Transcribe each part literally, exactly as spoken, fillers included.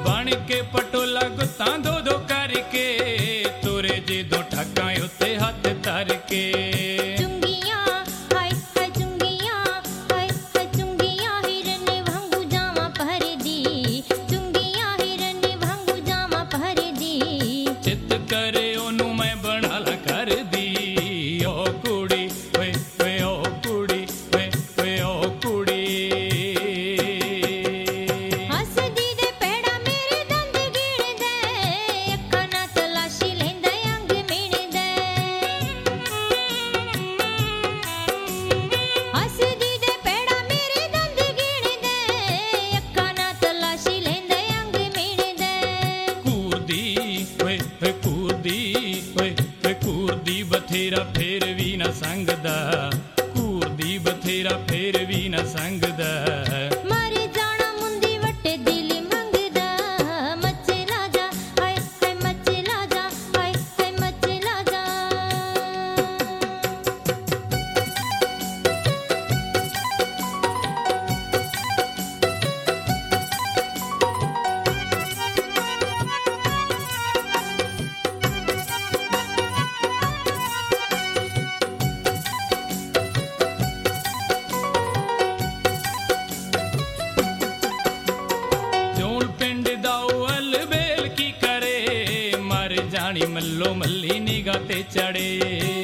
ਬਣ ਕੇ ਪਟੋਲਾ ਗੁੱਤਾਂ ਦੋ ਦੋ ਕਰਕੇ ਤੁਰੇ ਜੇ ਦੋ ਠਾਕਾਂ ਉੱਤੇ ਹੱਥ ਧਰ ਕੇ ਚੁੰਗੀਆਂ ਹਾਏ ਹਾਏ ਚੁੰਗੀਆਂ ਹਾਏ ਹਾਏ ਚੁੰਗੀਆਂ ਹਿਰਨ ਵਾਂਗੂ ਜਾਵਾਂ ਭਰਦੀ ਚੁੰਗੀਆਂ ਹਿਰਨ ਵਾਂਗੂ ਜਾਵਾਂ ਭਰਦੀ ਚਿੱਤ ਕਰੇ ਉਹਨੂੰ ਮੈਂ ਬਣਾ ਲਾ ਕਰਦੀ ਓ ਕੁੜੀ ਓਏ ਓਏ ਓ ਕੁੜੀ ਓਏ ਓਏ ਓ ਕੁੜੀ ਹੱਸਦੀ ਦੇ ਪੈੜਾ ਮੇਰੇ ਦੰਦ ਗਿਣਦੇ ਅੱਖਾਂ ਨਾਲ ਤਲਾਸ਼ੀ ਲੈਂਦਾ ਅੰਗ ਮਿਣਦੇ ਹੱਸਦੀ ਦੇ ਪੈੜਾ ਮੇਰੇ ਦੰਦ ਗਿਣਦੇ ਅੱਖਾਂ ਨਾਲ ਤਲਾਸ਼ੀ ਲੈਂਦਾ ਅੰਗ ਮਿਣਦੇ ਕੂਰਦੀ ਓਏ ਓਏ ਕੂਰਦੀ ਓਏ ਓਏ ਕੂਰਦੀ ਬਥੇਰਾ ਫੇਰ ਵੀ ਨਾ ਸੰਗਦਾ ਕੂਰਦੀ ਬਥੇਰਾ ਫੇਰ ਵੀ ਨਾ ਸੰਗਦਾ ਮਰ ਜਾਣਾ ਮੁੰਦੀ ਵੱਟੇ ਦਿਲ ਮੰਗਦਾ ਮਚਲਾ ਜਾ ਹਾਏ ਹਾਏ ਮਚਲਾ ਜਾ ਹਾਏ ਹਾਏ ਮਚਲਾ ਜਾ ਜੋਲ ਪਿੰਡ ਦਾ ਉਹ ਅਲਬੇਲ ਕੀ ਕਰੇ ਮਰ ਜਾਣੀ ਮੱਲੋ ਮੱਲੀ ਨਿਗਾਹ ਤੇ ਚੜੇ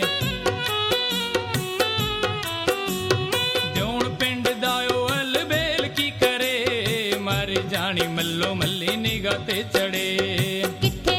ਜੋਲ ਪਿੰਡ ਦਾ ਉਹ ਅਲਬੇਲ ਕੀ ਕਰੇ ਮਰ ਜਾਣੀ ਮੱਲੋ ਮੱਲੀ ਨਿਗਾਹ ਤੇ ਚੜੇ ਕਿੱਥੇ